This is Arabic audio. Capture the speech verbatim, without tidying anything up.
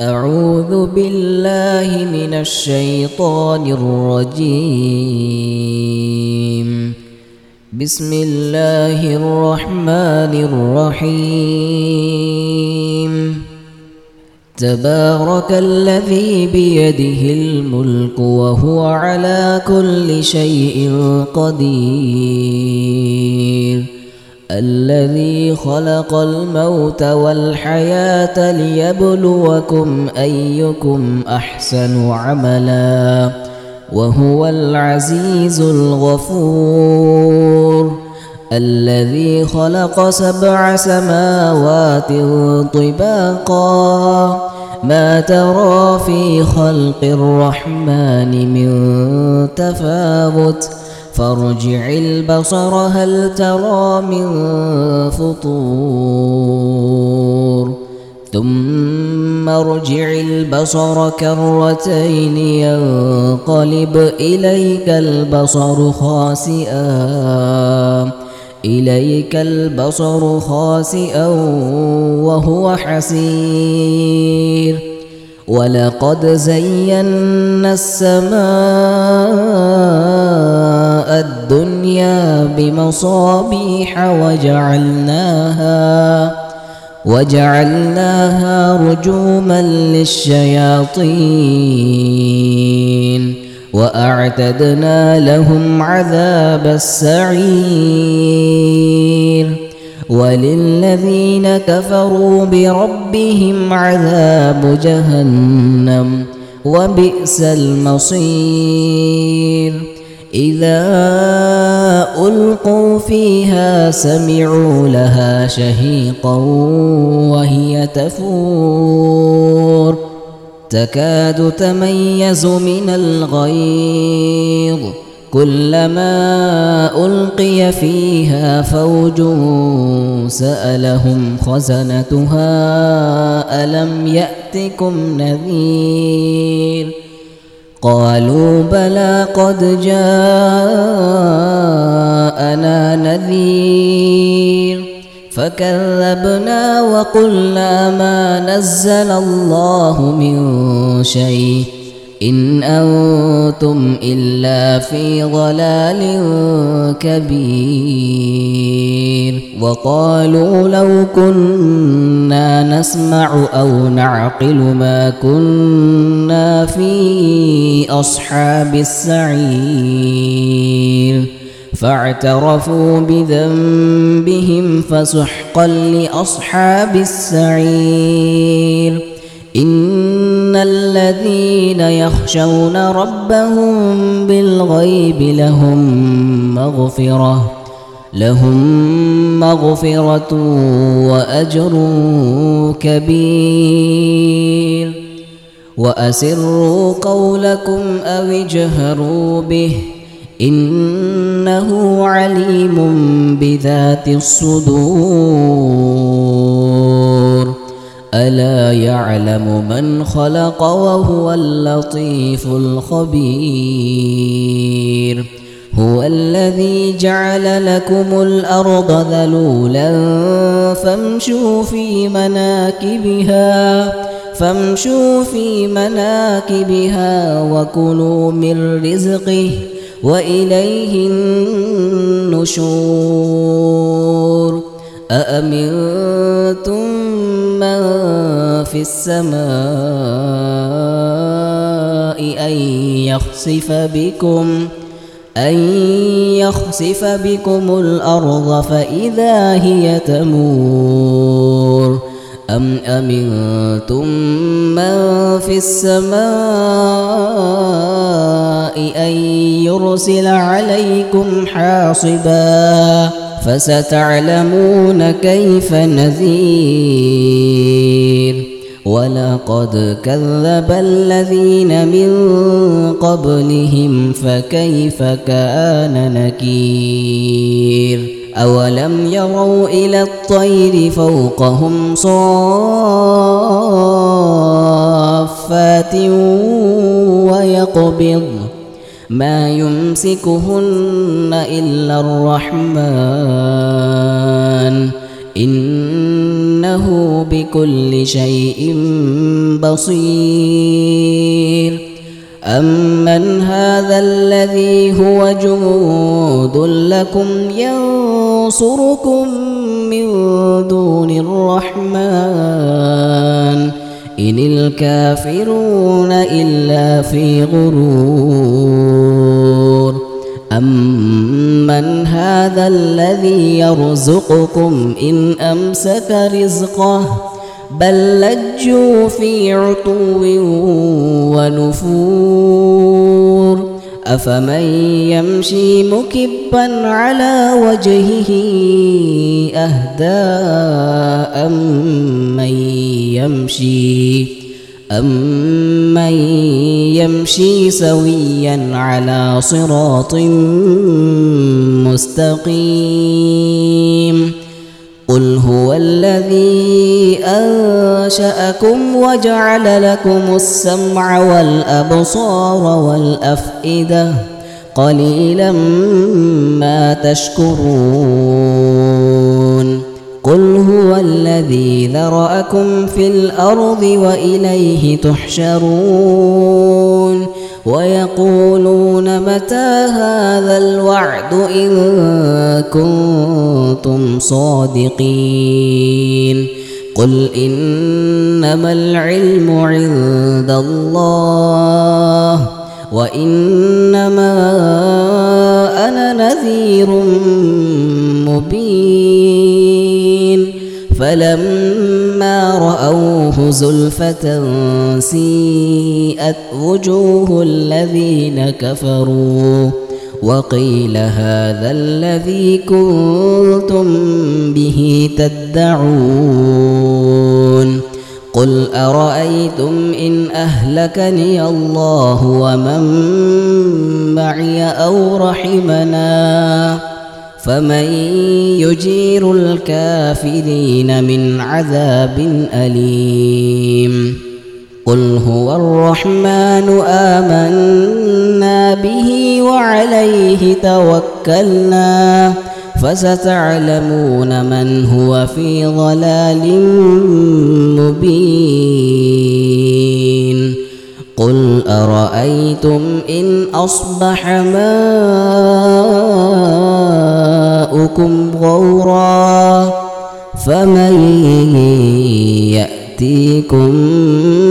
أعوذ بالله من الشيطان الرجيم. بسم الله الرحمن الرحيم. تبارك الذي بيده الملك وهو على كل شيء قدير. الذي خلق الموت والحياة ليبلوكم أيكم أحسن عملا وهو العزيز الغفور. الذي خلق سبع سماوات طباقا ما ترى في خلق الرحمن من تفاوت فارجع البصر هل ترى من فطور ثم ارجع البصر كرتين ينقلب إليك البصر خاسئا إليك البصر خاسئا وهو حسير. ولقد زينا السماء الدنيا بمصابيح وجعلناها وجعلناها رجوما للشياطين وأعتدنا لهم عذاب السعير. وللذين كفروا بربهم عذاب جهنم وبئس المصير. إذا ألقوا فيها سمعوا لها شهيقا وهي تفور تكاد تميز من الغيظ كلما ألقي فيها فوج سألهم خزنتها ألم يأتكم نذير قالوا بلى قد جاءنا نذير فكذبنا وقلنا ما نزل الله من شيء إن أنتم إلا في ضلال كبير. وقالوا لو كنا نسمع أو نعقل ما كنا في أصحاب السعير فاعترفوا بذنبهم فسحقا لأصحاب السعير. إن الذين يخشون ربهم بالغيب لهم مغفرة لهم مغفرة وأجر كبير. وأسروا قولكم أو اجهروا به إنه عليم بذات الصدور. ألا يعلم من خلق وهو اللطيف الخبير. هو الذي جعل لكم الأرض ذلولا فامشوا في مناكبها فامشوا في مناكبها وكلوا من رزقه وإليه النشور. أأمنتم من في السماء أن يخسف بكم أن يخسف بكم الأرض فإذا هي تمور أم أمنتم من في السماء أن يرسل عليكم حاصبا فستعلمون كيف نذير. ولقد كذب الذين من قبلهم فكيف كان نكير. أولم يروا إلى الطير فوقهم صافات ويقبض ما يمسكهن إلا الرحمن إن إنه بكل شيء بصير. أمن هذا الذي هو جند لكم ينصركم من دون الرحمن إن الكافرون إلا في غرور. أمن هذا الذي يرزقكم إن أمسك رزقه بل لجوا في عتو ونفور. أفمن يمشي مكبا على وجهه أهدى أمن يمشي أمن يمشي سويا على صراط مستقيم. قل هو الذي أنشأكم وجعل لكم السمع والأبصار والأفئدة قليلا ما تشكرون. قل هو الذي ذرأكم في الأرض وإليه تحشرون. ويقولون متى هذا الوعد إن كنتم صادقين. قل إنما العلم عند الله وإنما أنا نذير مبين. فلما رأوه زلفة سيئت وجوه الذين كفروا وقيل هذا الذي كنتم به تدعون. قل أرأيتم إن أهلكني الله ومن معي أو رحمنا فمن يجير الكافرين من عذاب أليم. قل هو الرحمن آمنا به وعليه توكلنا فستعلمون من هو في ضلال مبين. قل أرأيتم إن أصبح ماؤكم غورا فمن يأتيكم